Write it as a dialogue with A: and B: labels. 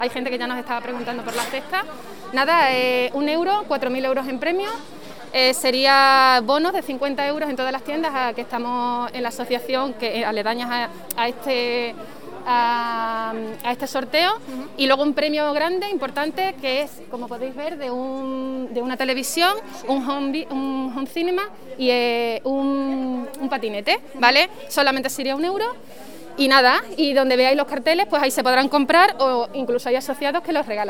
A: Hay gente que ya nos estaba preguntando por la cesta. Nada, 1 euro, 4.000 euros en premios. Sería bonos de 50 euros en todas las tiendas que estamos en la asociación, que aledañas a este sorteo, y luego un premio grande, importante, que es, como podéis ver, de una televisión, un home cinema y un patinete, ¿vale? Solamente sería 1 euro. Y nada, y donde veáis los carteles, pues ahí se podrán comprar, o incluso hay asociados que los regalan.